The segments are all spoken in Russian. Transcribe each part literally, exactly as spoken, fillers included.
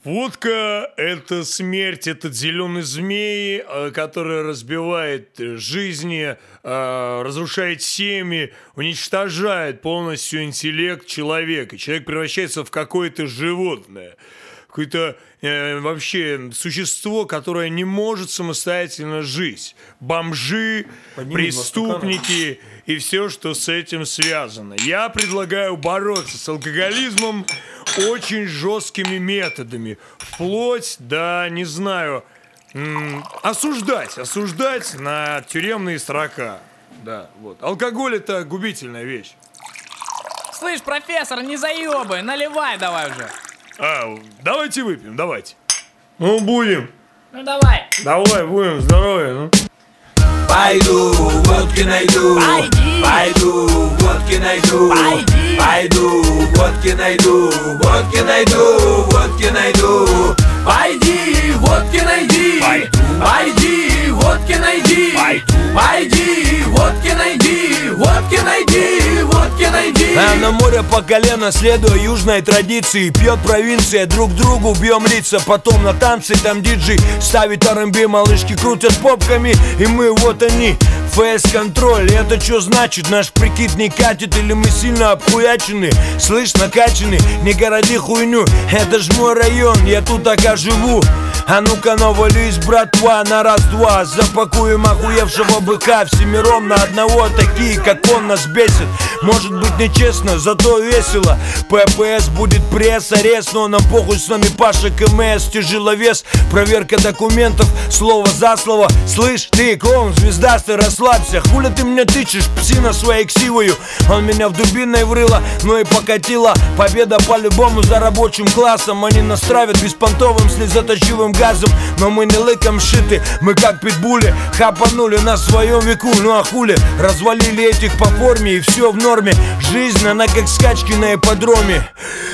Водка — это смерть, это зеленый змей, который разбивает жизни, разрушает семьи, уничтожает полностью интеллект человека. Человек превращается в какое-то животное, какое-то э, вообще существо, которое не может самостоятельно жить. Бомжи, Подними преступники и все, что с этим связано. Я предлагаю бороться с алкоголизмом очень жесткими методами. Вплоть до, не знаю, м- осуждать, осуждать на тюремные срока. Да, вот. Алкоголь — это губительная вещь. Слышь, профессор, не заебай, наливай давай уже. А, давайте выпьем, давайте. Ну, будем. Ну, давай. Давай, будем, здоровья, ну. Пойду, водки найду. Пойди. Пойду, водки найду. Пойди. Пойду, водки найду. Водки найду, водки найду. Пойди, водки найди. Пойду. Пойди, водки найди. Пойду. Пойди, водки найди. Водки найди, водки найди. А на море по колено, следуя южной традиции, пьет провинция, друг другу бьем лица. Потом на танцы, там диджей ставит ар энд би, малышки крутят попками, и мы вот они. Фейс-контроль, это что значит? Наш прикид не катит или мы сильно обхуячены? Слышь, накачаны, не городи хуйню. Это ж мой район, я тут пока живу. А ну-ка навались, братва, на раз-два. Запакуем охуевшего быка всемиром на одного. Такие, как он, нас бесит. Может быть нечестно, зато весело. ППС будет пресс, арест, но нам похуй, с нами Паша КМС, тяжеловес. Проверка документов, слово за слово. Слышь, ты, клоун звездастый, расслабься. Хули ты мне тычешь, псина своей ксивою. Он меня в дубиной врыло, ну и покатило. Победа по-любому за рабочим классом. Они нас травят беспонтовым слезоточивым газом. Но мы не лыком шиты, мы как питбули. Хапанули на своем веку, ну а хули. Развалили этих по форме и все в норме. Жизнь, она как скачки на ипподроме.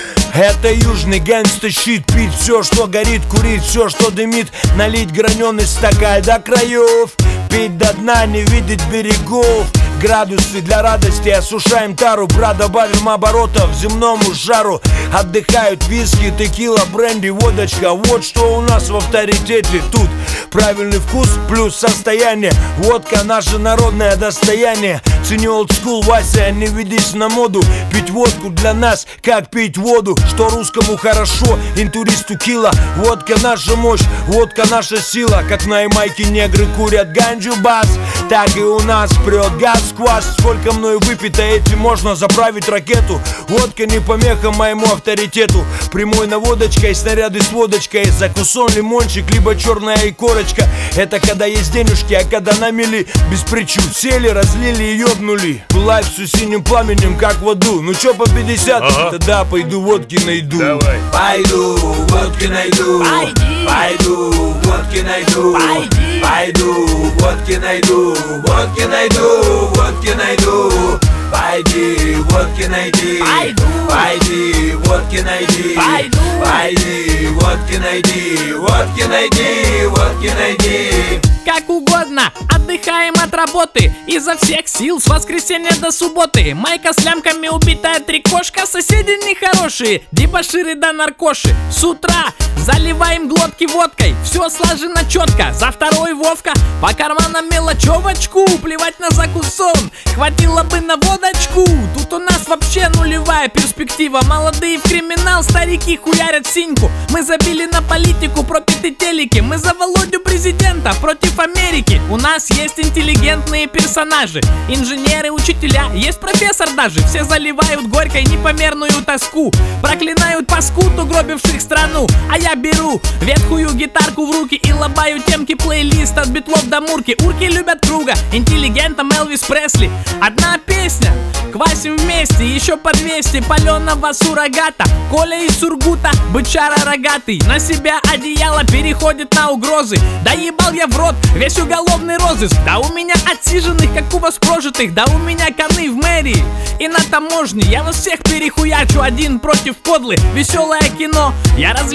Это южный гангста-щит. Пить все, что горит, курить все, что дымит. Налить граненый стакан до краев. Пить до дна, не видеть берегов. Градусы для радости, осушаем тару. Брат, добавим оборотов земному жару. Отдыхают виски, текила, бренди, водочка. Вот что у нас в авторитете тут. Правильный вкус плюс состояние. Водка наше народное достояние. Цени олдскул, Вася, не ведись на моду. Пить водку для нас, как пить воду. Что русскому хорошо, интуристу кило. Водка наша мощь, водка наша сила. Как на Ямайке негры курят ганджу бас, так и у нас прет газ сквозь. Сколько мною выпито, этим можно заправить ракету. Водка не помеха моему авторитету. Прямой наводочкой, снаряды с водочкой. Закусон, лимончик, либо черная икорочка. Это когда есть денежки, а когда на мели без причуд. Сели, разлили и ёбнули. Лайф с синим пламенем, как в аду. Ну чё по пятьдесят? Ага. Тогда пойду водки найду. Давай. Пойду, водки найду. Пойди. Пойду, водки найду. Пойди. Пойду, водки найду. Водки найду, водки найду. Пойди, водки найди. Пойду. Пойди, водки найди. Пойду. Пойди, водки найди. Водки найди, водки найди. Как угодно, отдыхаем от работы изо всех сил с воскресенья до субботы. Майка с лямками, убитая трикошка. Соседи нехорошие, дебоширы да наркоши. С утра заливаем глотки водкой. Все слажено четко, за второй Вовка. По карманам мелочевочку, плевать на закусон. Хватило бы на водочку. Тут у нас вообще нулевая перспектива. Молодые в криминал, старики хуярят синьку. Мы забили на политику, пропиты телеки. Мы за Володю президента, против Америки. У нас есть интеллигентные персонажи, инженеры, учителя, есть профессор даже. Все заливают горькой непомерную тоску, проклинают паскуд, угробивших страну. А я беру ветхую гитарку в руки и лобаю темки плейлист от битлов до мурки. Урки любят круга, интеллигентом Элвис Пресли. Одна песня, квасим вместе, еще по двести паленого суррогата. Коля из Сургута, бычара рогатый, на себя одеяло переходит на угрозы. Да ебал я в рот весь уголовный розыск. Да у меня отсиженных, как у вас прожитых. Да у меня коны в мэрии и на таможне. Я вас всех перехуячу, один против подлых. Веселое кино, я разливаю воду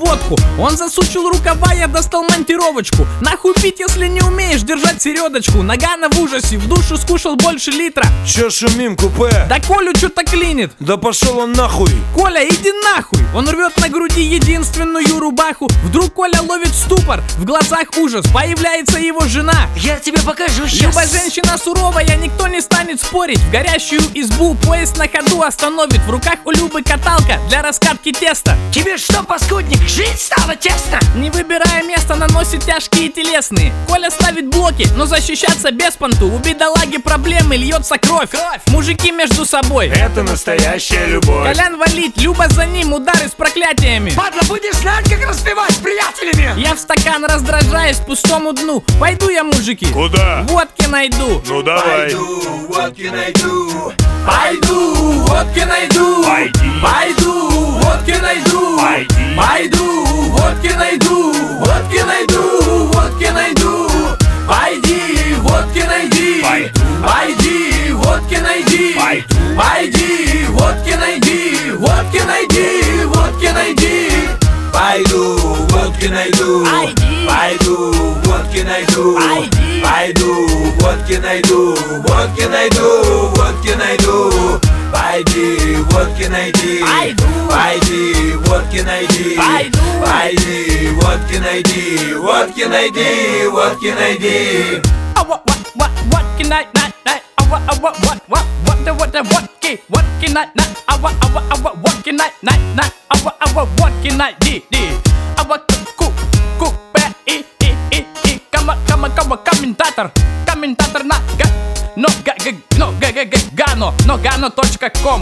водку. Он засучил рукава, я достал монтировочку. Нахуй пить, если не умеешь держать середочку. Нагано в ужасе, в душу скушал больше литра. Чё шумим, купе? Да Колю что-то клинит. Да пошел он нахуй. Коля, иди нахуй. Он рвет на груди единственную рубаху. Вдруг Коля ловит ступор, в глазах ужас. Появляется его жена. Я тебе покажу сейчас. Люба женщина суровая, никто не станет спорить. В горящую избу поезд на ходу остановит. В руках у Любы каталка для раскатки теста. Тебе что, паскудник, жить стало тесно? Не выбирая место, наносит тяжкие телесные. Коля ставит блоки, но защищаться без понту. У бедолаги проблемы, льется кровь. кровь. Мужики между собой. Это настоящая любовь. Колян валит, Люба за ним, удары с проклятиями. Падла, будешь знать, как распевать с приятелями. Я в стакан раздражаюсь пустому дну. Пойду я, мужики, Куда? водки найду. Ну давай. Пойду, водки найду. Пойду, водки найду. Пойди. Пойду, водки найду. Пойди. Пойду, водки найду. Водки найду, водки найду. Пойди, водки найди. Пойду. Пойди, водки найди. Пойду. Пойди, водки найди. Водки найди, водки найди. Пойду, водки найду. Пойди. Пойду, водки найду. Пойди. Пойду, водки найду. Водки найду, водки найду. Пойди, водки найди. Пойду. Пойди, водки найди. Пойду. Пойди, водки найди. Водки найди, водки найди. А what what what what can I not not? А what а what what what what the what the what can what can I not? А what а what а what what can I not not? А what а what what can I di di? А what ку ку пе и и и и кама кама кама комментатор комментатор на га но га га но га га га гано но гано точка ком.